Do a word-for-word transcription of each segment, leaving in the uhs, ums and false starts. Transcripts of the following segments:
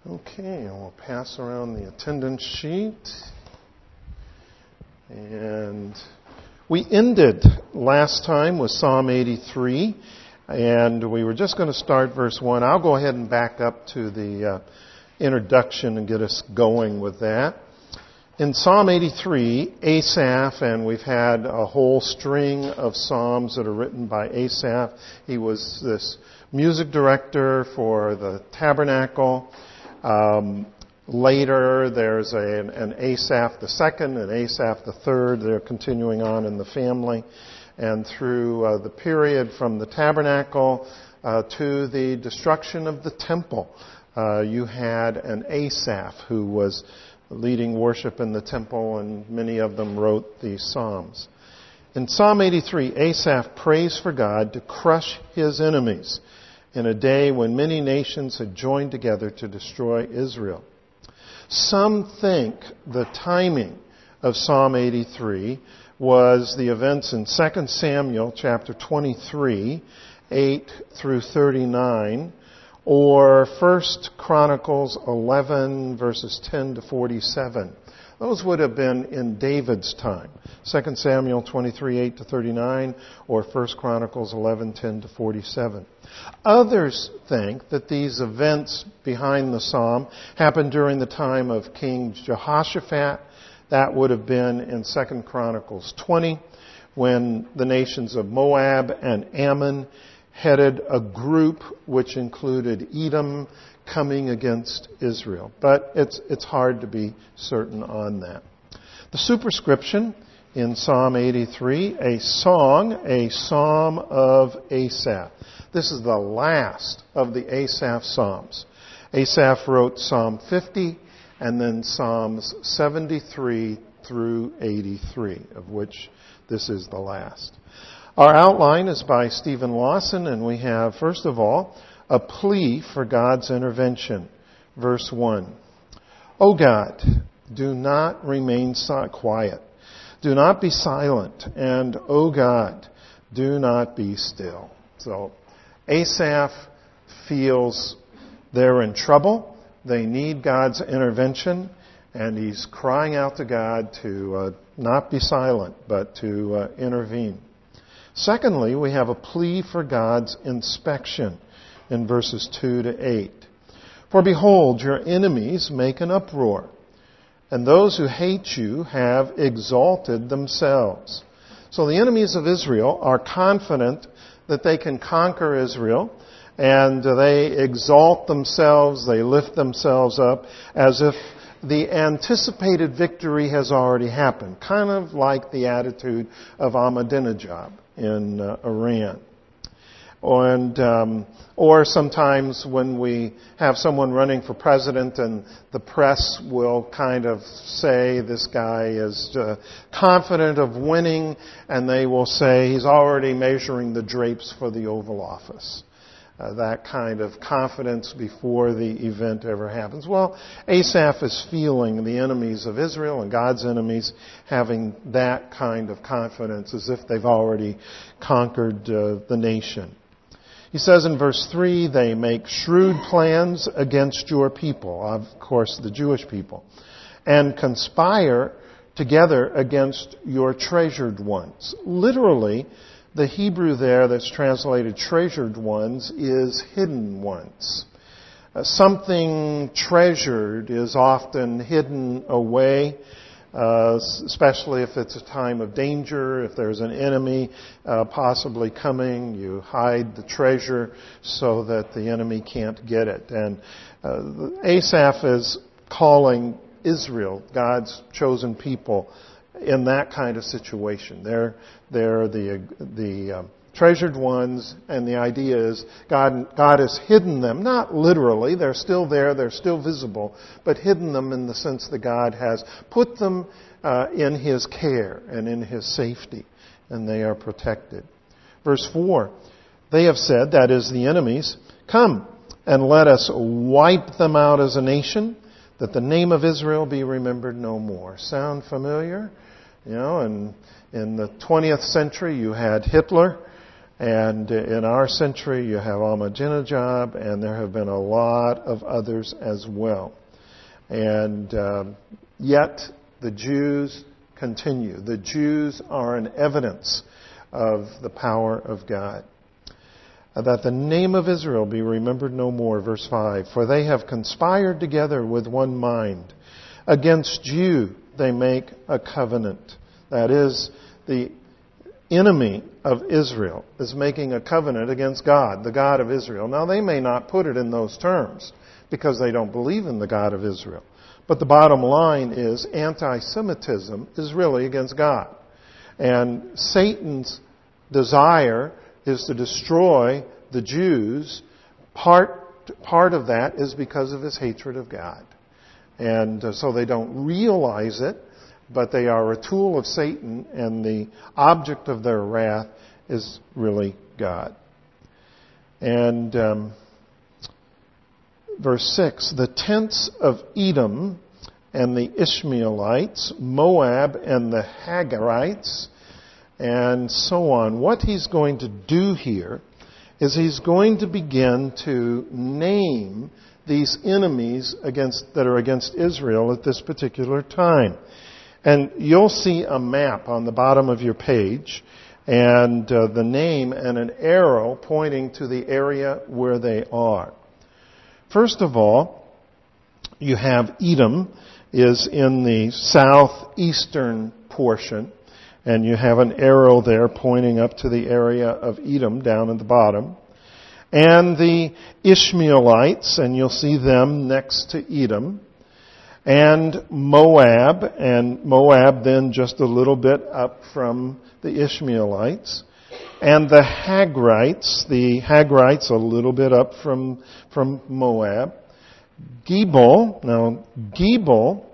Okay, and we'll pass around the attendance sheet. And we ended last time with Psalm eighty-three, and we were just going to start verse one. I'll go ahead and back up to the uh, introduction and get us going with that. In Psalm eighty-three, Asaph, and we've had a whole string of psalms that are written by Asaph. He was this music director for the tabernacle. Um, later, there's a, an, an Asaph the second and Asaph the third. They're continuing on in the family. And through uh, the period from the tabernacle uh, to the destruction of the temple, uh, you had an Asaph who was leading worship in the temple, and many of them wrote these psalms. In Psalm eighty-three, Asaph prays for God to crush his enemies in a day when many nations had joined together to destroy Israel. Some think the timing of Psalm eighty-three was the events in Second Samuel chapter twenty-three, eight through thirty-nine, or First Chronicles eleven, verses ten to forty-seven. Those would have been in David's time. Second Samuel twenty-three, eight to thirty-nine, or First Chronicles eleven, ten to forty-seven. Others think that these events behind the psalm happened during the time of King Jehoshaphat. That would have been in Second Chronicles twenty, when the nations of Moab and Ammon headed a group which included Edom coming against Israel. But it's it's hard to be certain on that. The superscription in Psalm eighty-three, a song, a psalm of Asaph. This is the last of the Asaph psalms. Asaph wrote Psalm fifty and then Psalms seventy-three through eighty-three, of which this is the last. Our outline is by Stephen Lawson, and we have, first of all, a plea for God's intervention. Verse one. O God, do not remain quiet. Do not be silent. And, O God, do not be still. So, Asaph feels they're in trouble. They need God's intervention. And he's crying out to God to uh, not be silent, but to uh, intervene. Secondly, we have a plea for God's inspection in verses two to eight. For behold, your enemies make an uproar, and those who hate you have exalted themselves. So the enemies of Israel are confident that they can conquer Israel, and they exalt themselves, they lift themselves up as if the anticipated victory has already happened, kind of like the attitude of Ahmadinejad in uh, Iran. And, um, or sometimes when we have someone running for president and the press will kind of say this guy is uh, confident of winning, and they will say he's already measuring the drapes for the Oval Office. Uh, that kind of confidence before the event ever happens. Well, Asaph is feeling the enemies of Israel and God's enemies having that kind of confidence as if they've already conquered uh, the nation. He says in verse three, they make shrewd plans against your people, of course the Jewish people, and conspire together against your treasured ones. Literally, the Hebrew there that's translated treasured ones is hidden ones. Uh, something treasured is often hidden away, uh, especially if it's a time of danger, if there's an enemy uh, possibly coming, you hide the treasure so that the enemy can't get it. And uh, Asaph is calling Israel, God's chosen people, in that kind of situation. They're, they're the, the uh, treasured ones, and the idea is God, God has hidden them, not literally, they're still there, they're still visible, but hidden them in the sense that God has put them uh, in His care and in His safety, and they are protected. Verse four, they have said, that is the enemies, come and let us wipe them out as a nation, that the name of Israel be remembered no more. Sound familiar? You know, and in the twentieth century you had Hitler And in our century, you have Ahmadinejad, and there have been a lot of others as well. And um, yet, the Jews continue. The Jews are an evidence of the power of God. That the name of Israel be remembered no more, verse five. For they have conspired together with one mind. Against you they make a covenant. That is, the enemy of Israel is making a covenant against God, the God of Israel. Now, they may not put it in those terms because they don't believe in the God of Israel. But the bottom line is anti-Semitism is really against God. And Satan's desire is to destroy the Jews. Part, part of that is because of his hatred of God. And uh, so they don't realize it, but they are a tool of Satan, and the object of their wrath is really God. And um, verse six, the tents of Edom and the Ishmaelites, Moab and the Hagarites, and so on. What he's going to do here is he's going to begin to name these enemies against that are against Israel at this particular time. And you'll see a map on the bottom of your page, and uh, the name and an arrow pointing to the area where they are. First of all, you have Edom is in the southeastern portion, and you have an arrow there pointing up to the area of Edom down at the bottom. And the Ishmaelites, and you'll see them next to Edom. And Moab, and Moab then just a little bit up from the Ishmaelites. And the Hagrites, the Hagrites a little bit up from, from Moab. Gebal, now Gebal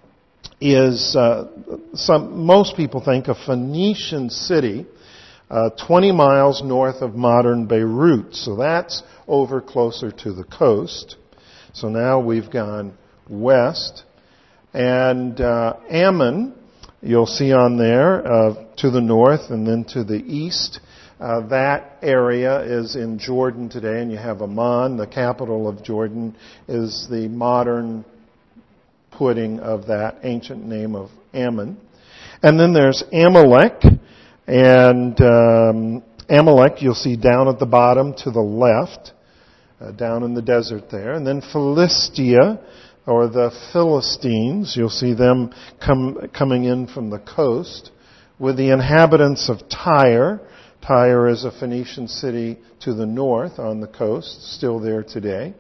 is, uh, some, most people think a Phoenician city, uh, twenty miles north of modern Beirut. So that's over closer to the coast. So now we've gone west. And uh, Ammon, you'll see on there, uh, to the north and then to the east. Uh, that area is in Jordan today, and you have Amman, the capital of Jordan, is the modern putting of that ancient name of Ammon. And then there's Amalek, and um, Amalek you'll see down at the bottom to the left, uh, down in the desert there. And then Philistia, or the Philistines, you'll see them come, coming in from the coast, with the inhabitants of Tyre. Tyre is a Phoenician city to the north on the coast, still there today.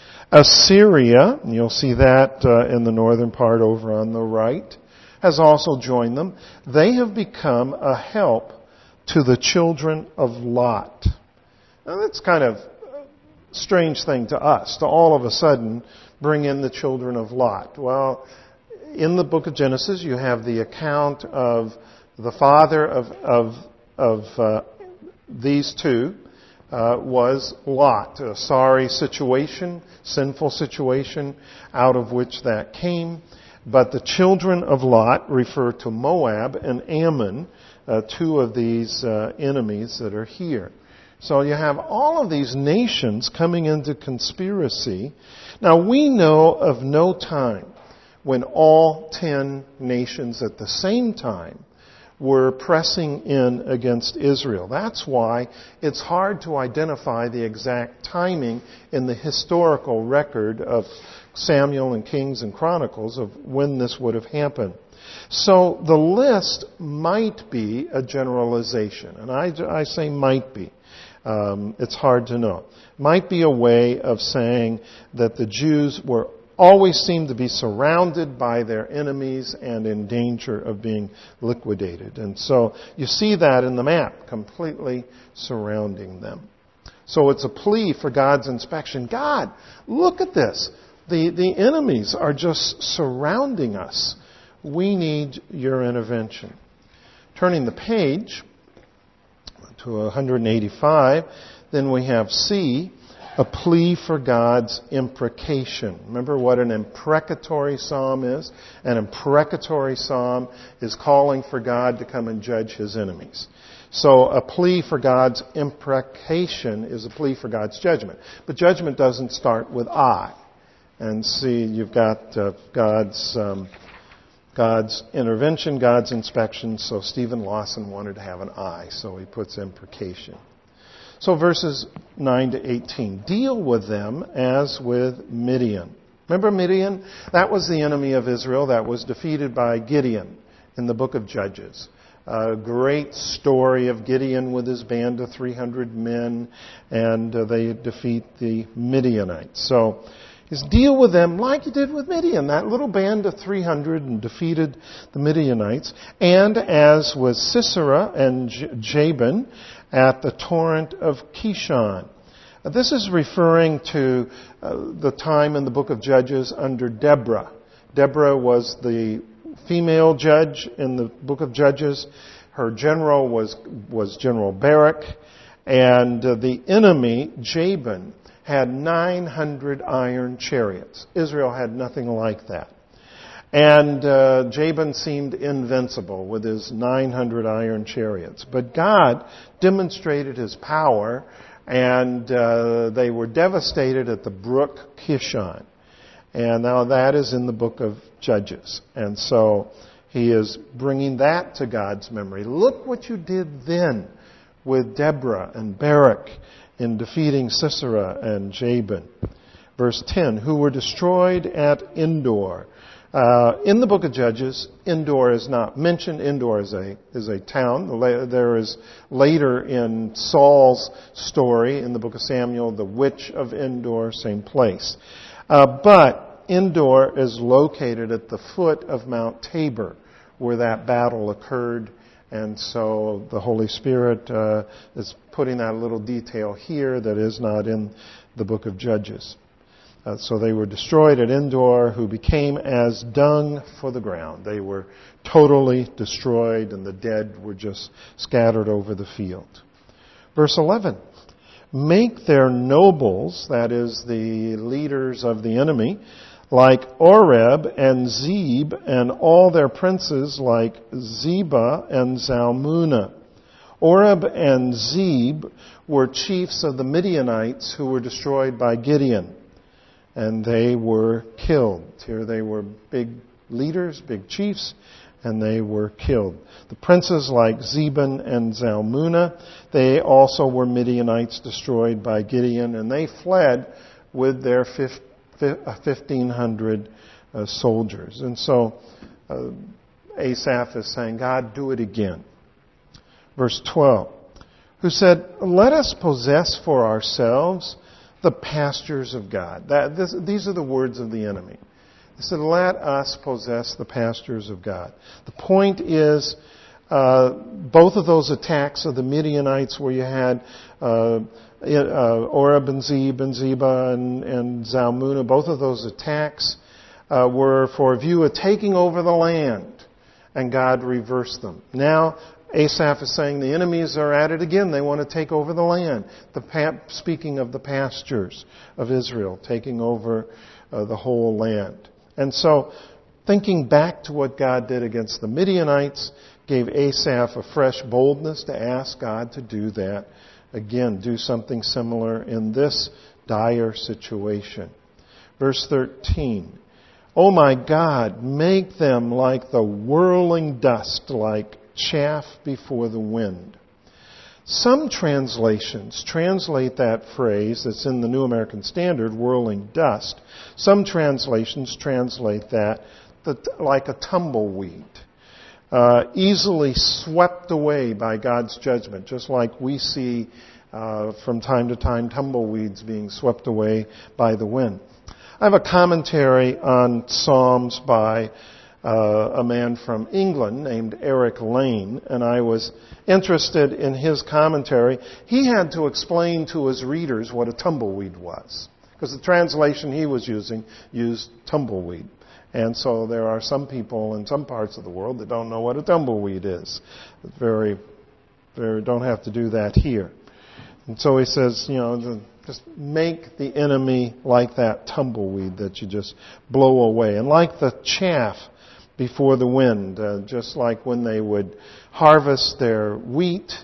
Assyria, and you'll see that uh, in the northern part over on the right, has also joined them. They have become a help to the children of Lot. Now that's kind of a strange thing to us, to all of a sudden bring in the children of Lot. Well, in the book of Genesis, you have the account of the father of of, of uh, these two uh, was Lot, a sorry situation, sinful situation out of which that came. But the children of Lot refer to Moab and Ammon, uh, two of these uh, enemies that are here. So you have all of these nations coming into conspiracy. Now we know of no time when all ten nations at the same time were pressing in against Israel. That's why it's hard to identify the exact timing in the historical record of Samuel and Kings and Chronicles of when this would have happened. So the list might be a generalization, and I, I say might be. Um, it's hard to know. Might be a way of saying that the Jews were always seemed to be surrounded by their enemies and in danger of being liquidated. And so you see that in the map, completely surrounding them. So it's a plea for God's inspection. God, look at this. The, the enemies are just surrounding us. We need your intervention. Turning the page to one eighty-five, then we have C, a plea for God's imprecation. Remember what an imprecatory psalm is? An imprecatory psalm is calling for God to come and judge his enemies. So a plea for God's imprecation is a plea for God's judgment. But judgment doesn't start with I. And see, you've got uh, God's um, God's intervention, God's inspection. So Stephen Lawson wanted to have an I, so he puts imprecation. So verses nine to eighteen. Deal with them as with Midian. Remember Midian? That was the enemy of Israel that was defeated by Gideon in the book of Judges. A great story of Gideon with his band of three hundred men, and uh, they defeat the Midianites. So he's deal with them like he did with Midian, that little band of three hundred, and defeated the Midianites. And as with Sisera and J- Jabin at the torrent of Kishon. This is referring to uh, the time in the book of Judges under Deborah. Deborah was the female judge in the book of Judges. Her general was was General Barak, and uh, the enemy, Jabin, had nine hundred iron chariots. Israel had nothing like that. And uh, Jabin seemed invincible with his nine hundred iron chariots. But God demonstrated his power, and uh, they were devastated at the brook Kishon. And now that is in the book of Judges. And so he is bringing that to God's memory. Look what you did then with Deborah and Barak in defeating Sisera and Jabin. Verse ten, who were destroyed at Endor. Uh, in the book of Judges, Endor is not mentioned. Endor is a is a town. There is later in Saul's story in the book of Samuel, the witch of Endor, same place. Uh, but Endor is located at the foot of Mount Tabor, where that battle occurred. And so the Holy Spirit uh, is putting that little detail here that is not in the book of Judges. Uh, so they were destroyed at Endor, who became as dung for the ground. They were totally destroyed, and the dead were just scattered over the field. Verse eleven. Make their nobles, that is, the leaders of the enemy, like Oreb and Zeb, and all their princes like Zebah and Zalmunna. Oreb and Zeb were chiefs of the Midianites who were destroyed by Gideon. And they were killed. Here they were big leaders, big chiefs, and they were killed. The princes like Zebah and Zalmunna, they also were Midianites destroyed by Gideon, and they fled with their fifteen hundred uh, soldiers. And so uh, Asaph is saying, God, do it again. Verse twelve, who said, let us possess for ourselves the pastures of God. That, this, these are the words of the enemy. He said, let us possess the pastures of God. The point is, uh, both of those attacks of the Midianites where you had uh, uh, Oreb and Zeb and Zebah and, and Zalmunna, both of those attacks uh, were for a view of taking over the land, and God reversed them. Now, Asaph is saying the enemies are at it again. They want to take over the land. The pa- speaking of the pastures of Israel, taking over uh, the whole land. And so, thinking back to what God did against the Midianites, gave Asaph a fresh boldness to ask God to do that. Again, do something similar in this dire situation. Verse thirteen. Oh my God, make them like the whirling dust, like chaff before the wind. Some translations translate that phrase that's in the New American Standard, whirling dust. Some translations translate that like a tumbleweed, uh, easily swept away by God's judgment, just like we see uh, from time to time tumbleweeds being swept away by the wind. I have a commentary on Psalms by Uh, a man from England named Eric Lane, and I was interested in his commentary. He had to explain to his readers what a tumbleweed was, because the translation he was using used tumbleweed. And so there are some people in some parts of the world that don't know what a tumbleweed is. It's very, very, don't have to do that here. And so he says, you know, just make the enemy like that tumbleweed that you just blow away, and like the chaff before the wind, uh, just like when they would harvest their wheat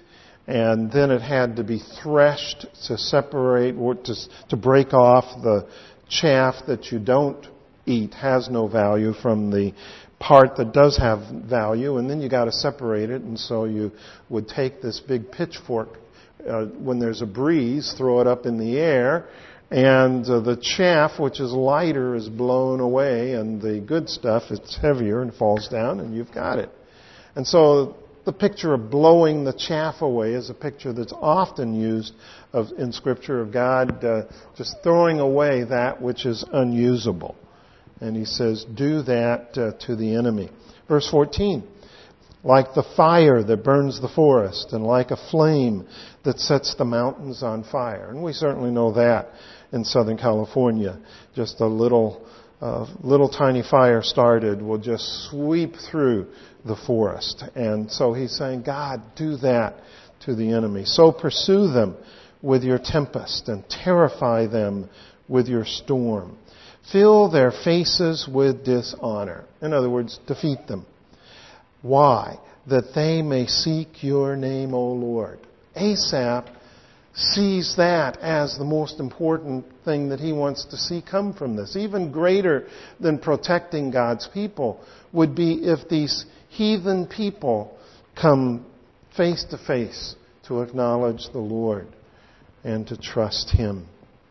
And then it had to be threshed to separate, or to, to break off the chaff that you don't eat, has no value, from the part that does have value. And then you got to separate it. And so you would take this big pitchfork uh, when there's a breeze, throw it up in the air, and uh, the chaff, which is lighter, is blown away, and the good stuff, it's heavier and falls down, and you've got it. And so the picture of blowing the chaff away is a picture that's often used of, in Scripture, of God uh, just throwing away that which is unusable. And he says, do that uh, to the enemy. Verse fourteen, like the fire that burns the forest, and like a flame that sets the mountains on fire. And we certainly know that in Southern California. Just a little, uh, little tiny fire started will just sweep through the forest. And so he's saying, God, do that to the enemy. So pursue them with your tempest and terrify them with your storm. Fill their faces with dishonor. In other words, defeat them. Why? That they may seek your name, O Lord. Asaph sees that as the most important thing that he wants to see come from this. Even greater than protecting God's people would be if these heathen people come face to face to acknowledge the Lord and to trust Him.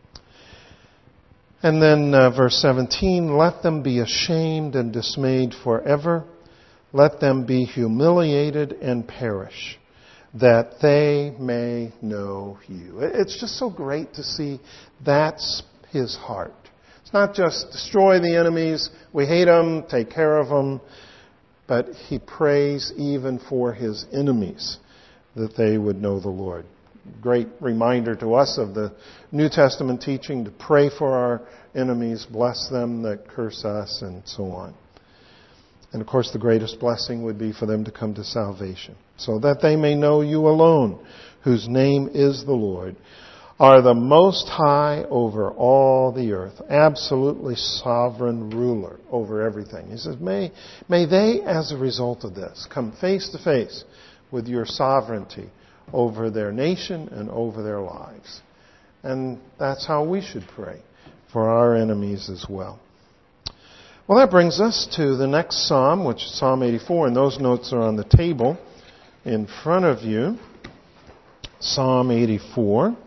And then uh, verse seventeen, let them be ashamed and dismayed forever. Let them be humiliated and perish, that they may know you. It's just so great to see that's his heart. It's not just destroy the enemies, we hate them, take care of them, but he prays even for his enemies, that they would know the Lord. Great reminder to us of the New Testament teaching to pray for our enemies, bless them that curse us, and so on. And of course, the greatest blessing would be for them to come to salvation, so that they may know you alone, whose name is the Lord, are the most high over all the earth, absolutely sovereign ruler over everything. He says, may, may they, as a result of this, come face to face with your sovereignty over their nation and over their lives. And that's how we should pray for our enemies as well. Well, that brings us to the next psalm, which is Psalm eighty-four, and those notes are on the table in front of you. Psalm eighty-four.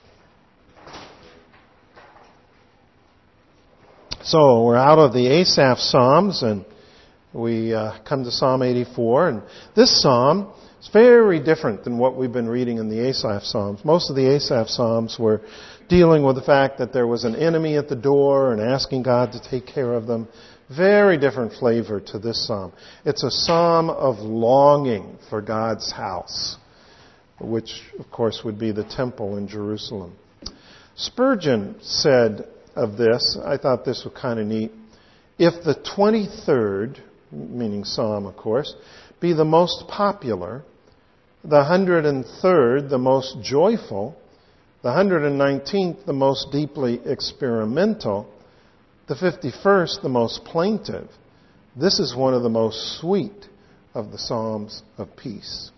So we're out of the Asaph Psalms, and we uh, come to Psalm eighty-four. And this psalm is very different than what we've been reading in the Asaph Psalms. Most of the Asaph Psalms were dealing with the fact that there was an enemy at the door and asking God to take care of them. Very different flavor to this psalm. It's a psalm of longing for God's house, which, of course, would be the temple in Jerusalem. Spurgeon said of this, I thought this was kind of neat, if the twenty-third, meaning psalm, of course, be the most popular, the one hundred third the most joyful, the one hundred nineteenth the most deeply experimental, the fifty-first the most plaintive, this is one of the most sweet of the Psalms of peace.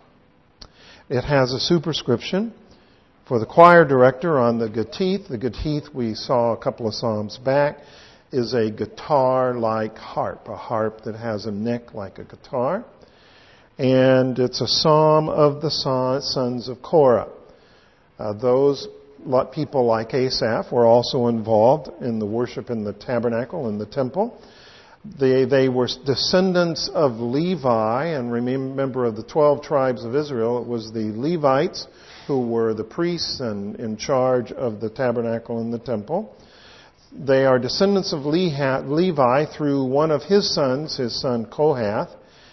It has a superscription for the choir director on the Gittith. The Gittith, we saw a couple of psalms back, is a guitar-like harp, a harp that has a neck like a guitar. And it's a psalm of the sons of Korah. Uh, those people like Asaph were also involved in the worship in the tabernacle and the temple. They, they were descendants of Levi, and remember of the twelve tribes of Israel, it was the Levites who were the priests and in charge of the tabernacle and the temple. They are descendants of Levi through one of his sons, his son Kohath,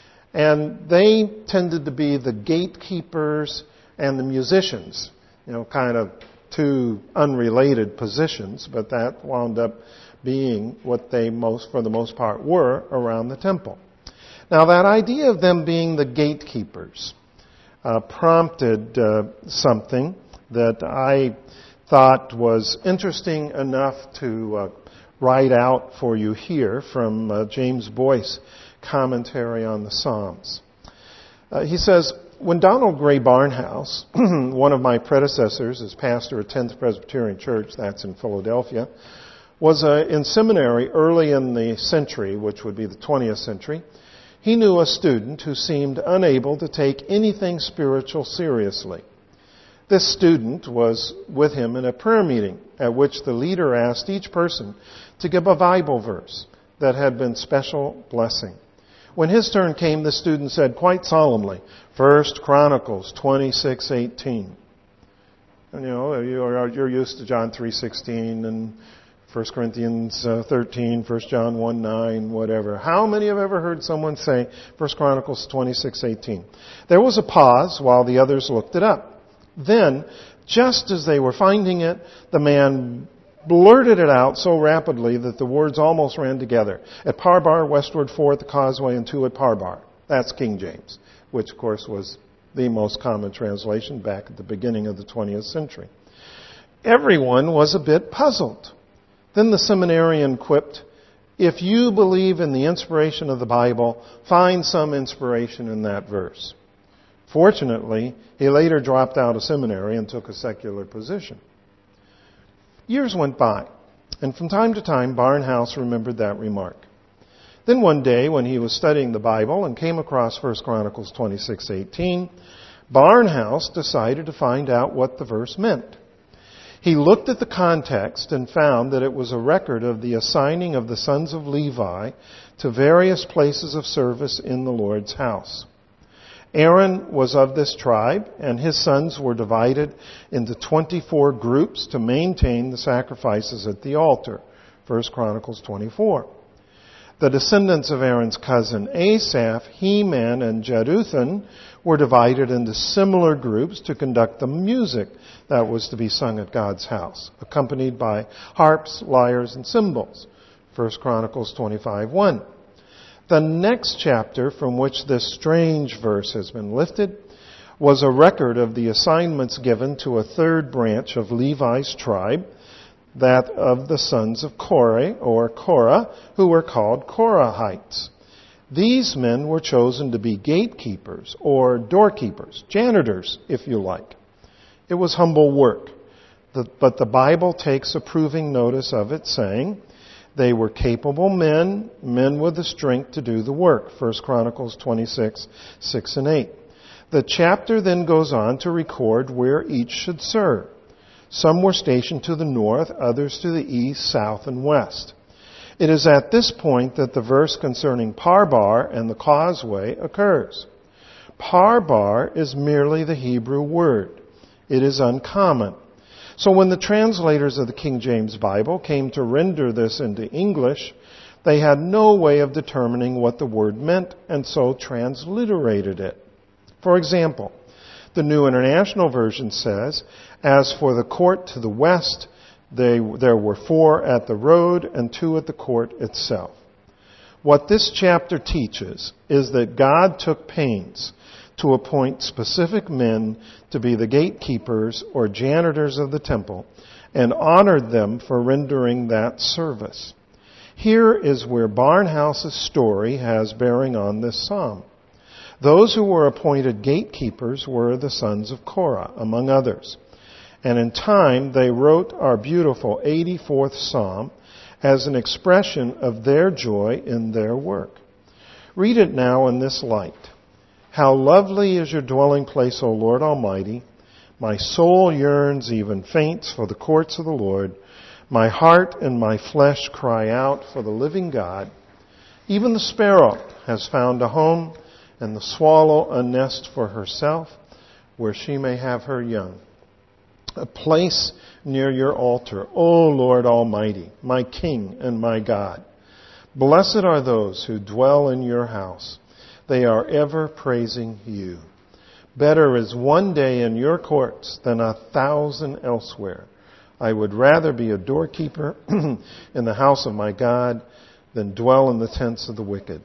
and they tended to be the gatekeepers and the musicians, you know, kind of two unrelated positions, but that wound up being what they most, for the most part, were around the temple. Now, that idea of them being the gatekeepers uh, prompted uh, something that I thought was interesting enough to uh, write out for you here from uh, James Boyce, Commentary on the Psalms. Uh, he says, when Donald Gray Barnhouse, one of my predecessors as pastor at tenth Presbyterian Church, that's in Philadelphia, was uh, in seminary early in the century, which would be the twentieth century, he knew a student who seemed unable to take anything spiritual seriously. This student was with him in a prayer meeting at which the leader asked each person to give a Bible verse that had been special blessing. When his turn came, the student said quite solemnly, First Chronicles twenty-six eighteen. And you know, you're, you're used to John three sixteen and First Corinthians thirteen, First John one nine, whatever. How many have ever heard someone say First Chronicles twenty-six eighteen? There was a pause while the others looked it up. Then, just as they were finding it, the man blurted it out so rapidly that the words almost ran together. At Parbar, westward four at the causeway, and two at Parbar. That's King James, which of course was the most common translation back at the beginning of the twentieth century. Everyone was a bit puzzled. Then the seminarian quipped, if you believe in the inspiration of the Bible, find some inspiration in that verse. Fortunately, he later dropped out of seminary and took a secular position. Years went by, and from time to time, Barnhouse remembered that remark. Then one day, when he was studying the Bible and came across First Chronicles twenty-six eighteen, Barnhouse decided to find out what the verse meant. He looked at the context and found that it was a record of the assigning of the sons of Levi to various places of service in the Lord's house. Aaron was of this tribe, and his sons were divided into twenty-four groups to maintain the sacrifices at the altar. First Chronicles twenty-four. The descendants of Aaron's cousin Asaph, Heman, and Jeduthun were divided into similar groups to conduct the music that was to be sung at God's house, accompanied by harps, lyres, and cymbals. First Chronicles twenty-five one. The next chapter from which this strange verse has been lifted was a record of the assignments given to a third branch of Levi's tribe, that of the sons of Korah, or Korah, who were called Korahites. These men were chosen to be gatekeepers, or doorkeepers, janitors, if you like. It was humble work, but the Bible takes approving notice of it, saying, they were capable men, men with the strength to do the work. First Chronicles twenty-six, six and eight. The chapter then goes on to record where each should serve. Some were stationed to the north, others to the east, south, and west. It is at this point that the verse concerning Parbar and the causeway occurs. Parbar is merely the Hebrew word. It is uncommon. So when the translators of the King James Bible came to render this into English, they had no way of determining what the word meant, and so transliterated it. For example, the New International Version says, as for the court to the west, they, there were four at the road and two at the court itself. What this chapter teaches is that God took pains to appoint specific men to be the gatekeepers or janitors of the temple, and honored them for rendering that service. Here is where Barnhouse's story has bearing on this psalm. Those who were appointed gatekeepers were the sons of Korah, among others. And in time they wrote our beautiful eighty-fourth psalm as an expression of their joy in their work. Read it now in this light. How lovely is your dwelling place, O Lord Almighty. My soul yearns, even faints, for the courts of the Lord. My heart and my flesh cry out for the living God. Even the sparrow has found a home, and the swallow a nest for herself, where she may have her young. A place near your altar, O Lord Almighty, my King and my God. Blessed are those who dwell in your house. They are ever praising you. Better is one day in your courts than a thousand elsewhere. I would rather be a doorkeeper in the house of my God than dwell in the tents of the wicked.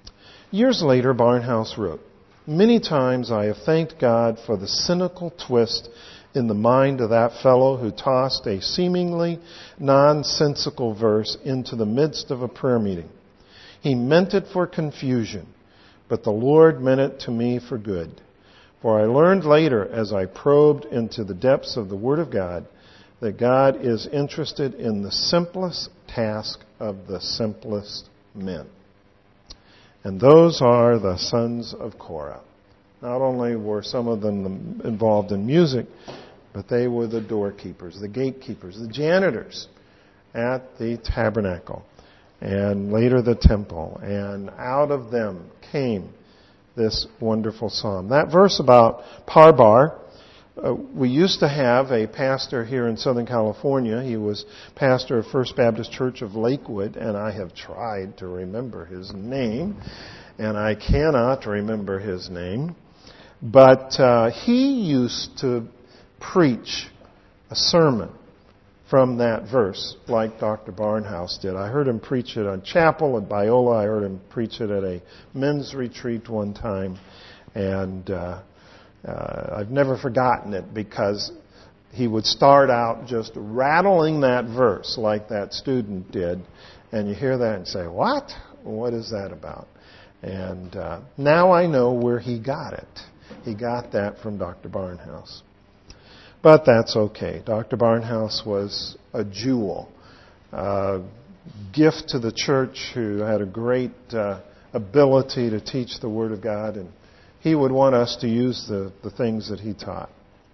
Years later, Barnhouse wrote, many times I have thanked God for the cynical twist in the mind of that fellow who tossed a seemingly nonsensical verse into the midst of a prayer meeting. He meant it for confusion, but the Lord meant it to me for good. For I learned later, as I probed into the depths of the Word of God, that God is interested in the simplest task of the simplest men. And those are the sons of Korah. Not only were some of them involved in music, but they were the doorkeepers, the gatekeepers, the janitors at the tabernacle, and later the temple. And out of them came this wonderful psalm. That verse about Parbar, uh, we used to have a pastor here in Southern California. He was pastor of First Baptist Church of Lakewood, and I have tried to remember his name, and I cannot remember his name. But uh, he used to preach a sermon from that verse, like Doctor Barnhouse did. I heard him preach it on chapel at Biola. I heard him preach it at a men's retreat one time. And uh, uh, I've never forgotten it, because he would start out just rattling that verse like that student did. And you hear that and say, what? What is that about? And uh, now I know where he got it. He got that from Doctor Barnhouse. But that's okay. Doctor Barnhouse was a jewel, a gift to the church, who had a great uh, ability to teach the Word of God, and he would want us to use the, the things that he taught.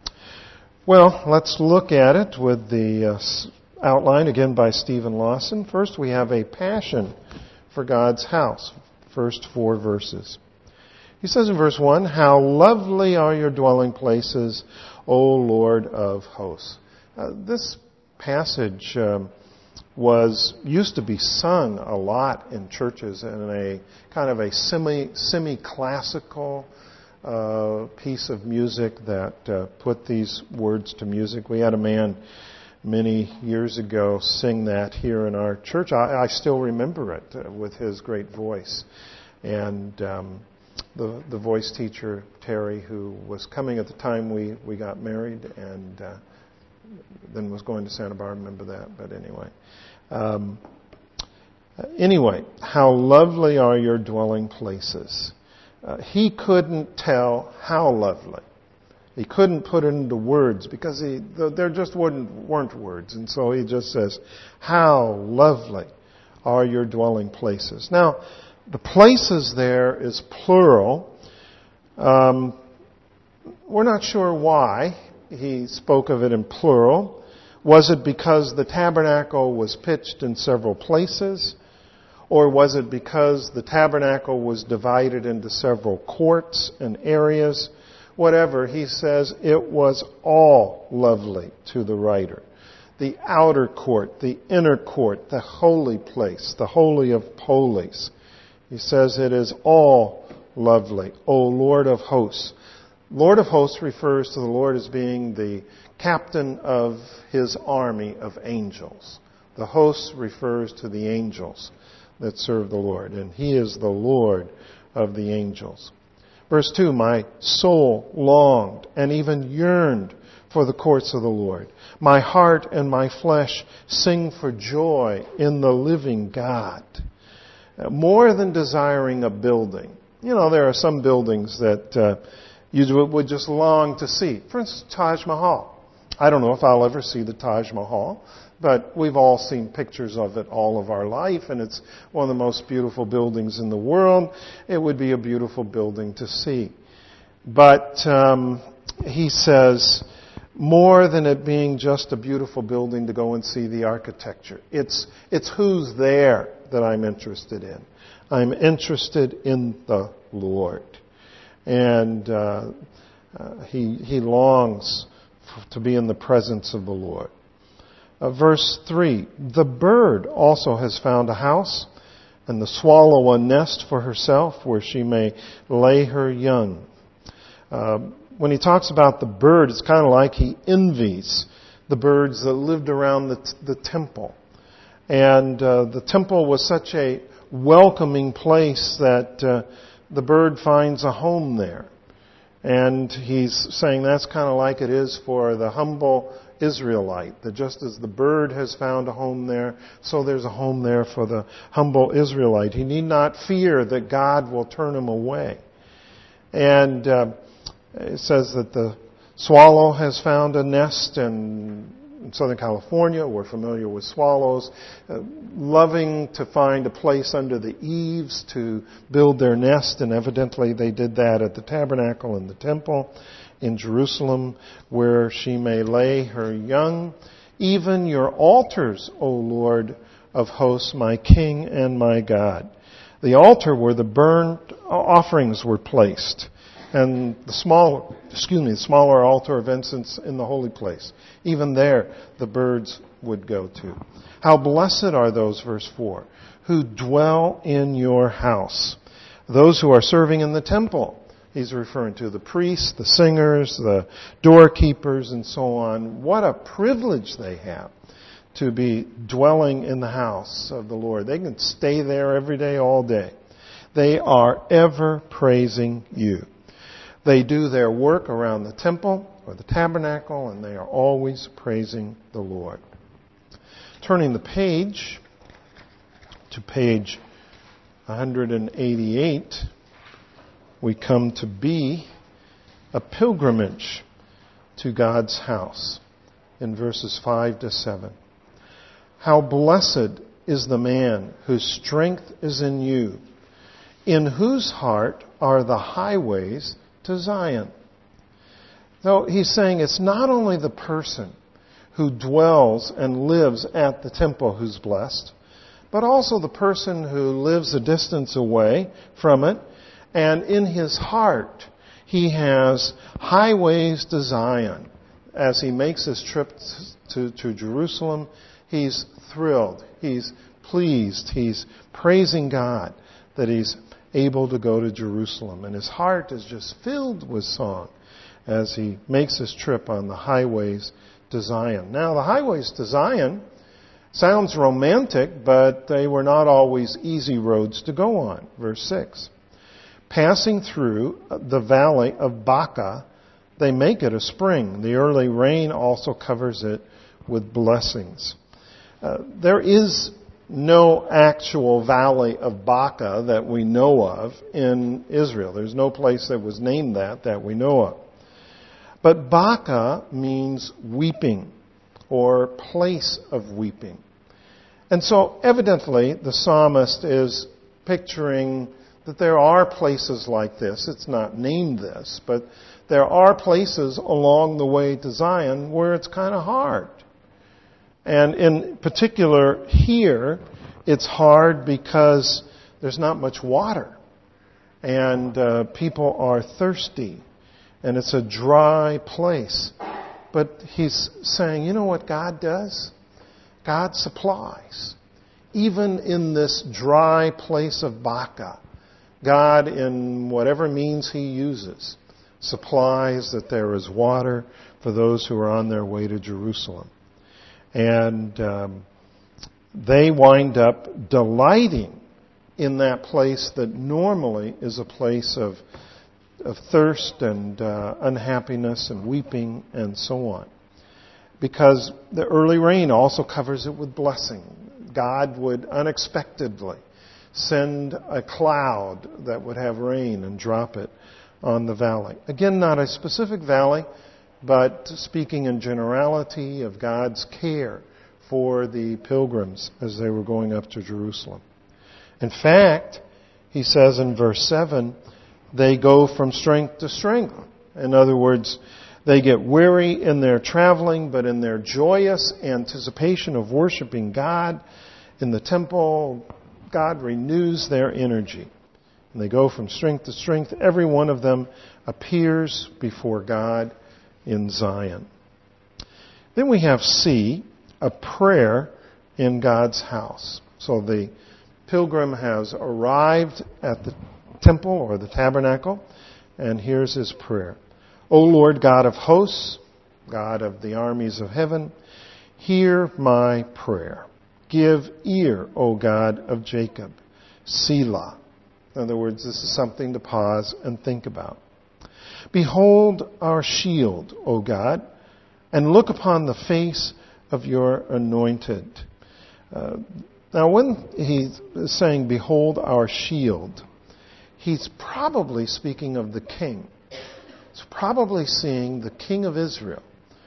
Well, let's look at it with the uh, outline again by Stephen Lawson. First, we have a passion for God's house. First four verses. He says in verse one, "How lovely are your dwelling places, O Lord of hosts." Uh, this passage um, was used to be sung a lot in churches in a kind of a semi semi-classical uh, piece of music that uh, put these words to music. We had a man many years ago sing that here in our church. I, I still remember it uh, with his great voice. And um, the the voice teacher, Terry, who was coming at the time we, we got married, and uh, then was going to Santa Barbara, remember that, but anyway. Um, anyway, how lovely are your dwelling places. Uh, he couldn't tell how lovely. He couldn't put it into words, because he, there just weren't, weren't words. And so he just says, how lovely are your dwelling places. Now, the places there is plural. Um, we're not sure why he spoke of it in plural. Was it because the tabernacle was pitched in several places? Or was it because the tabernacle was divided into several courts and areas? Whatever, he says it was all lovely to the writer. The outer court, the inner court, the holy place, the holy of holies. He says it is all lovely, O Lord of hosts. Lord of hosts refers to the Lord as being the captain of his army of angels. The hosts refers to the angels that serve the Lord, and he is the Lord of the angels. Verse two, my soul longed and even yearned for the courts of the Lord. My heart and my flesh sing for joy in the living God. More than desiring a building. You know, there are some buildings that uh, you would just long to see. For instance, Taj Mahal. I don't know if I'll ever see the Taj Mahal, but we've all seen pictures of it all of our life, and it's one of the most beautiful buildings in the world. It would be a beautiful building to see. But um, he says, more than it being just a beautiful building to go and see the architecture. It's it's who's there that I'm interested in. I'm interested in the Lord. And uh, uh, he he longs f- to be in the presence of the Lord. Uh, verse three, the bird also has found a house, and the swallow a nest for herself, where she may lay her young. Uh, when he talks about the bird, it's kind of like he envies the birds that lived around the, t- the temple. And uh, the temple was such a welcoming place that uh, the bird finds a home there. And he's saying that's kind of like it is for the humble Israelite. That just as the bird has found a home there, so there's a home there for the humble Israelite. He need not fear that God will turn him away. And uh, It says that the swallow has found a nest in Southern California. We're familiar with swallows, uh, loving to find a place under the eaves to build their nest, and evidently they did that at the tabernacle and the temple in Jerusalem, where she may lay her young. Even your altars, O Lord of hosts, my King and my God. The altar where the burnt offerings were placed, and the small, excuse me, the smaller altar of incense in the holy place. Even there, the birds would go to. How blessed are those, verse four, who dwell in your house. Those who are serving in the temple. He's referring to the priests, the singers, the doorkeepers, and so on. What a privilege they have to be dwelling in the house of the Lord. They can stay there every day, all day. They are ever praising you. They do their work around the temple or the tabernacle, and they are always praising the Lord. Turning the page to page one eighty-eight, we come to B, a pilgrimage to God's house, in verses five to seven. How blessed is the man whose strength is in you, in whose heart are the highways to Zion. So he's saying it's not only the person who dwells and lives at the temple who's blessed, but also the person who lives a distance away from it, and in his heart he has highways to Zion. As he makes his trip to, to Jerusalem, he's thrilled, he's pleased, he's praising God that he's able to go to Jerusalem. And his heart is just filled with song as he makes his trip on the highways to Zion. Now, the highways to Zion sounds romantic, but they were not always easy roads to go on. Verse six. Passing through the valley of Baca, they make it a spring. The early rain also covers it with blessings. Uh, there is no actual valley of Baca that we know of in Israel. There's no place that was named that that we know of. But Baca means weeping or place of weeping. And so evidently the psalmist is picturing that there are places like this. It's not named this, but there are places along the way to Zion where it's kind of hard. And in particular here, it's hard because there's not much water. And uh, people are thirsty. And it's a dry place. But he's saying, you know what God does? God supplies. Even in this dry place of Baca, God, in whatever means he uses, supplies that there is water for those who are on their way to Jerusalem. And um, they wind up delighting in that place that normally is a place of, of thirst and uh, unhappiness and weeping and so on. Because the early rain also covers it with blessing. God would unexpectedly send a cloud that would have rain and drop it on the valley. Again, not a specific valley, but speaking in generality of God's care for the pilgrims as they were going up to Jerusalem. In fact, he says in verse seven, they go from strength to strength. In other words, they get weary in their traveling, but in their joyous anticipation of worshiping God in the temple, God renews their energy. And they go from strength to strength. Every one of them appears before God in Zion. Then we have C, a prayer in God's house. So the pilgrim has arrived at the temple or the tabernacle, and here's his prayer. O Lord God of hosts, God of the armies of heaven, hear my prayer. Give ear, O God of Jacob. Selah. In other words, this is something to pause and think about. Behold our shield, O God, and look upon the face of your anointed. Uh, now, when he's saying, behold our shield, he's probably speaking of the king. is probably seeing the king of Israel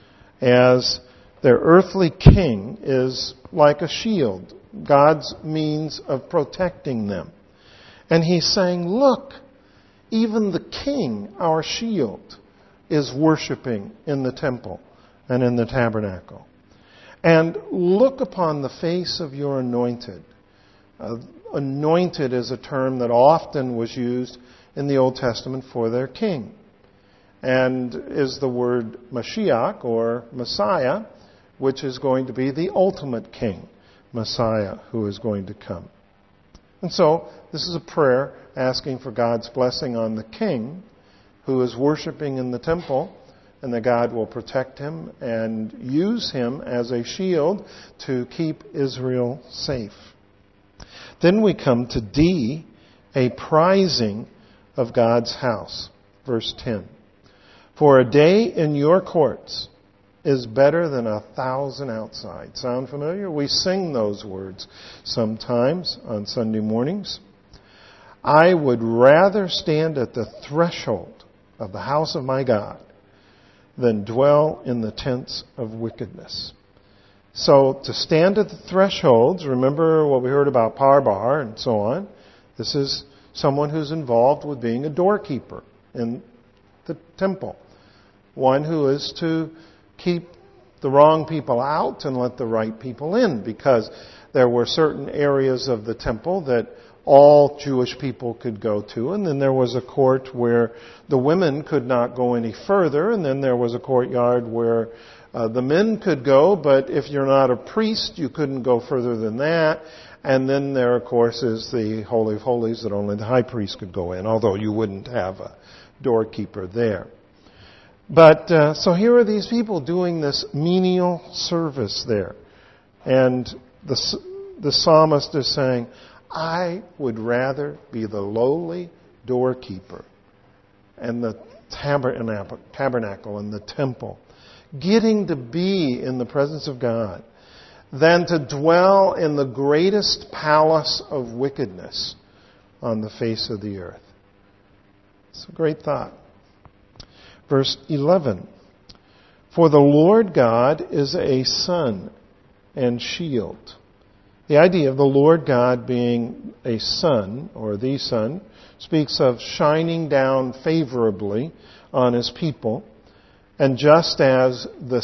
as their earthly king is like a shield, God's means of protecting them. And he's saying, look, even the king, our shield, is worshiping in the temple and in the tabernacle. And look upon the face of your anointed. Uh, anointed is a term that often was used in the Old Testament for their king, and is the word Mashiach or Messiah, which is going to be the ultimate king, Messiah, who is going to come. And so, this is a prayer asking for God's blessing on the king who is worshiping in the temple, and that God will protect him and use him as a shield to keep Israel safe. Then we come to D, a prizing of God's house. Verse ten. For a day in your courts is better than a thousand outside. Sound familiar? We sing those words sometimes on Sunday mornings. I would rather stand at the threshold of the house of my God than dwell in the tents of wickedness. So to stand at the thresholds, remember what we heard about Parbar and so on. This is someone who's involved with being a doorkeeper in the temple. One who is to keep the wrong people out and let the right people in, because there were certain areas of the temple that all Jewish people could go to, and then there was a court where the women could not go any further, and then there was a courtyard where uh, the men could go, but if you're not a priest, you couldn't go further than that. And then there, of course, is the Holy of Holies that only the high priest could go in, although you wouldn't have a doorkeeper there. But, uh, so here are these people doing this menial service there. And the, the psalmist is saying, I would rather be the lowly doorkeeper and the tabernacle and the temple, getting to be in the presence of God, than to dwell in the greatest palace of wickedness on the face of the earth. It's a great thought. Verse eleven. For the Lord God is a sun and shield. The idea of the Lord God being a sun, or the sun, speaks of shining down favorably on His people. And just as the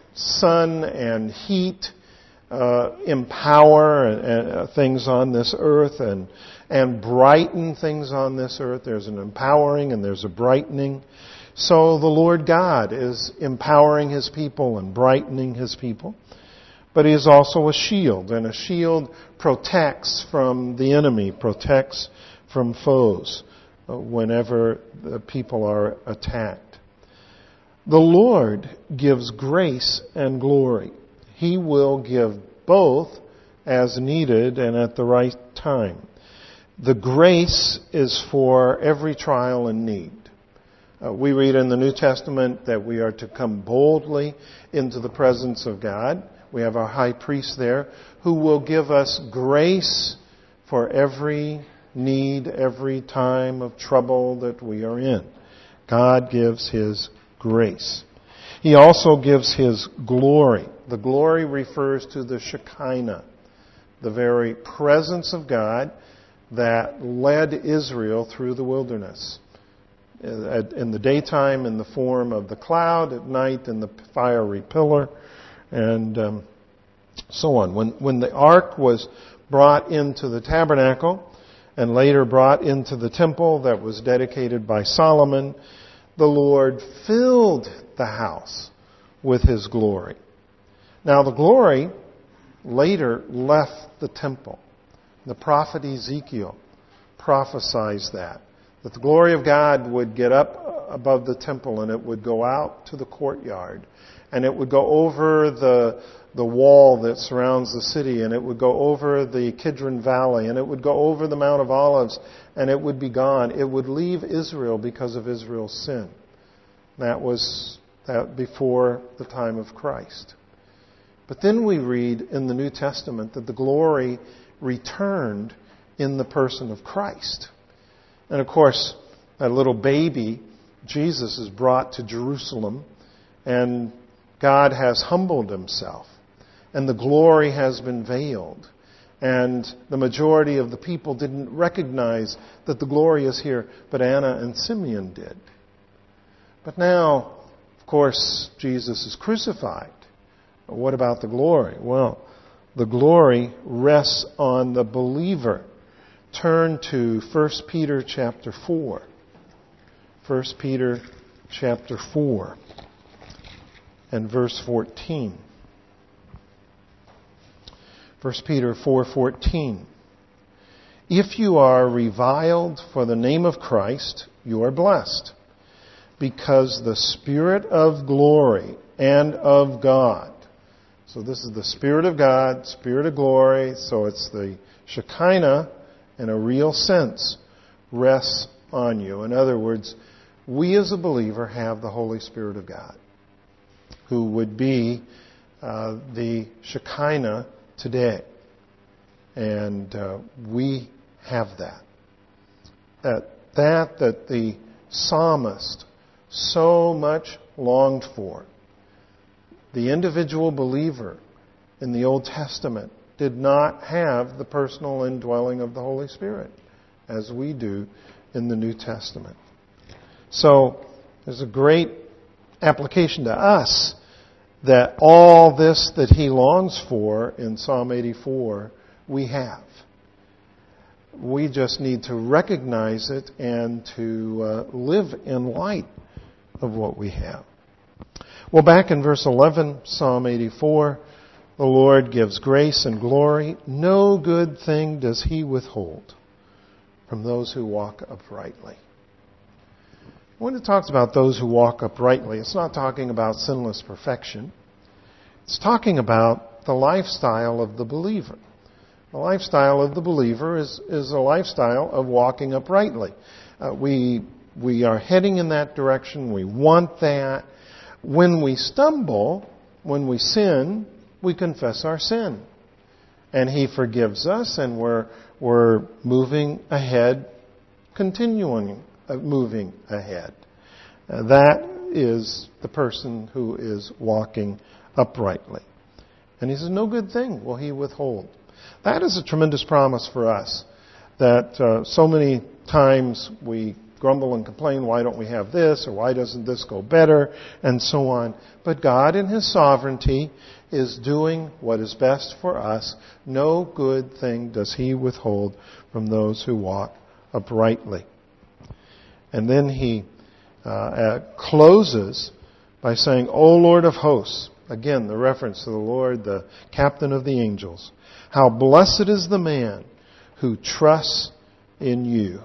sun and heat uh, empower uh, things on this earth and, and brighten things on this earth, there's an empowering and there's a brightening. So the Lord God is empowering His people and brightening His people. But He is also a shield, and a shield protects from the enemy, protects from foes whenever the people are attacked. The Lord gives grace and glory. He will give both as needed and at the right time. The grace is for every trial and need. Uh, we read in the New Testament that we are to come boldly into the presence of God. We have our high priest there who will give us grace for every need, every time of trouble that we are in. God gives His grace. He also gives His glory. The glory refers to the Shekinah, the very presence of God that led Israel through the wilderness. In the daytime in the form of the cloud, at night in the fiery pillar, and um, so on. When, when the ark was brought into the tabernacle and later brought into the temple that was dedicated by Solomon, the Lord filled the house with His glory. Now the glory later left the temple. The prophet Ezekiel prophesies that, that the glory of God would get up above the temple and it would go out to the courtyard. And it would go over the the wall that surrounds the city, and it would go over the Kidron Valley, and it would go over the Mount of Olives, and it would be gone. It would leave Israel because of Israel's sin. That was that before the time of Christ. But then we read in the New Testament that the glory returned in the person of Christ. And of course, that little baby Jesus is brought to Jerusalem, and God has humbled himself, and the glory has been veiled. And the majority of the people didn't recognize that the glory is here, but Anna and Simeon did. But now, of course, Jesus is crucified. What about the glory? Well, the glory rests on the believer. Turn to First Peter chapter four. First Peter chapter four and verse fourteen. First Peter four fourteen. If you are reviled for the name of Christ, you are blessed, because the Spirit of glory and of God. So this is the Spirit of God, Spirit of glory. So it's the Shekinah in a real sense rests on you. In other words, we as a believer have the Holy Spirit of God, who would be uh, the Shekinah today. And uh, we have that. That, that that the psalmist so much longed for. The individual believer in the Old Testament did not have the personal indwelling of the Holy Spirit as we do in the New Testament. So there's a great application to us that all this that he longs for in Psalm eighty-four, we have. We just need to recognize it and to uh, live in light of what we have. Well, back in verse eleven, Psalm eighty-four, the Lord gives grace and glory. No good thing does he withhold from those who walk uprightly. When it talks about those who walk uprightly, it's not talking about sinless perfection. It's talking about the lifestyle of the believer. The lifestyle of the believer is, is a lifestyle of walking uprightly. Uh, we, we are heading in that direction. We want that. When we stumble, when we sin, we confess our sin. And he forgives us, and we're, we're moving ahead, continuing moving ahead. Uh, that is the person who is walking uprightly. And he says, no good thing will he withhold. That is a tremendous promise for us, that uh, so many times we grumble and complain, why don't we have this, or why doesn't this go better, and so on. But God in his sovereignty is doing what is best for us. No good thing does he withhold from those who walk uprightly. And then he uh, uh, closes by saying, O Lord of hosts. Again, the reference to the Lord, the captain of the angels. How blessed is the man who trusts in you.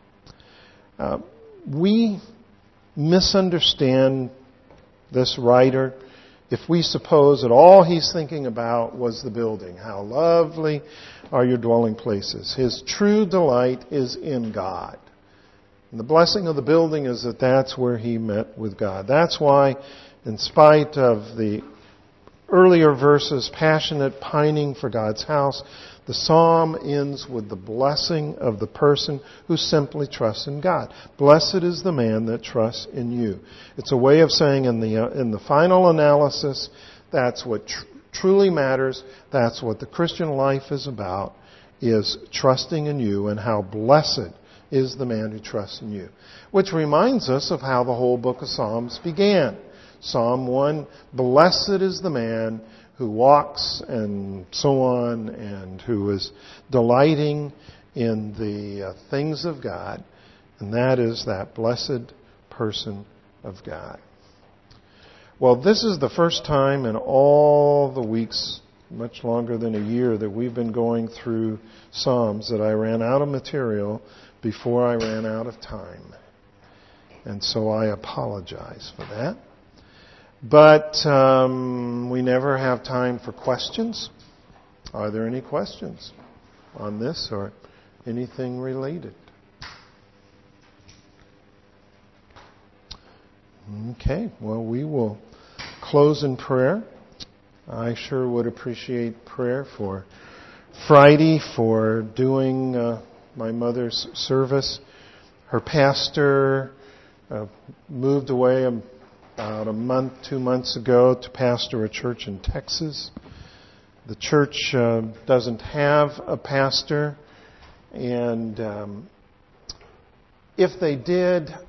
Uh, we misunderstand this writer if we suppose that all he's thinking about was the building. How lovely are your dwelling places. His true delight is in God. And the blessing of the building is that that's where he met with God. That's why, in spite of the earlier verses, passionate pining for God's house, the psalm ends with the blessing of the person who simply trusts in God. Blessed is the man that trusts in you. It's a way of saying in the uh, in the final analysis, that's what tr- truly matters. That's what the Christian life is about, is trusting in you, and how blessed is the man who trusts in you. Which reminds us of how the whole book of Psalms began. Psalm one, blessed is the man who walks, and so on, and who is delighting in the uh, things of God. And that is that blessed person of God. Well, this is the first time in all the weeks, much longer than a year, that we've been going through Psalms that I ran out of material before I ran out of time. And so I apologize for that. But um, we never have time for questions. Are there any questions on this or anything related? Okay, well, we will close in prayer. I sure would appreciate prayer for Friday, for doing uh, my mother's service. Her pastor uh, moved away about a month, two months ago to pastor a church in Texas. The church uh, doesn't have a pastor, and um, if they did,